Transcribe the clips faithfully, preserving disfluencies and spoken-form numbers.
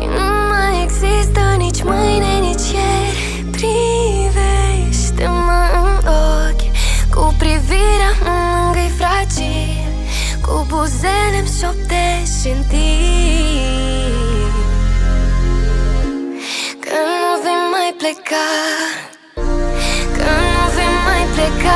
și nu mai există nici mâine, nici ieri. Privește-mă în ochi, cu privirea mă mângâi fragil, cu buzele-mi șoptești gentil că nu vei mai pleca, că nu vei mai pleca.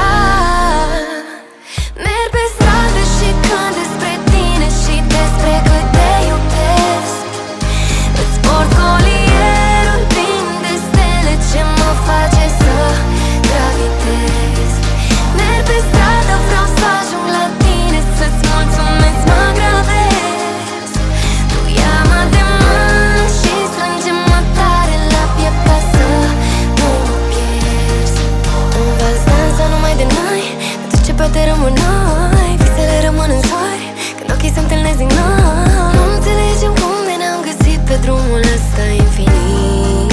Merg pe stradă și cânt despre tine și despre cât te iubesc. Îți port colierul plin de stele ce mă face să gravitez. Merg pe stradă, vreau să ajung la tine, să-ți mulțumesc, mă gravez. Tu ia-mă de mână și strânge-mă tare la piept ca să nu mă pierzi. În vals dansa numai de noi, pentru ce poate rămân noi. Visele rămân în soare când ochii se întâlnesc din nou. Nu înțelegem cum de ne-am găsit pe drumul ăsta infinit.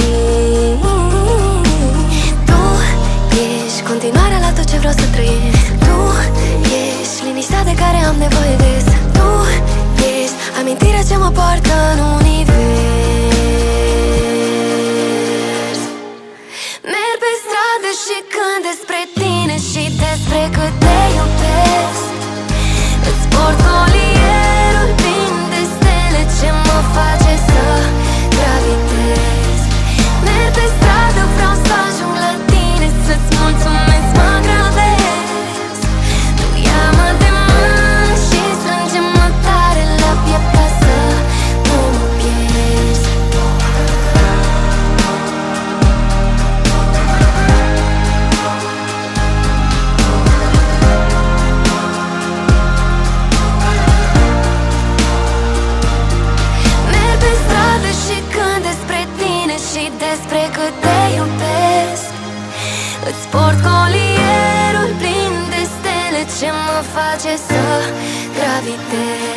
Tu ești continuarea la tot ce vreau să trăiesc. Tu ești liniștea de care am nevoie des. Tu ești amintirea ce mă poartă în univers. Merg pe stradă și cânt despre tine și despre cât te iubesc. Îți port colierul plin de stele ce mă face să gravitez. Merg pe stradă, vreau să ajung la tine, să-ți mulțumesc, mă gravez. Tu ia-mă de mână și strânge-mă tare la piept ca să nu mă pierzi. Merg pe stradă și cânt despre tine și despre cât te iubesc. Îți port colierul plin de stele ce mă face să gravitez.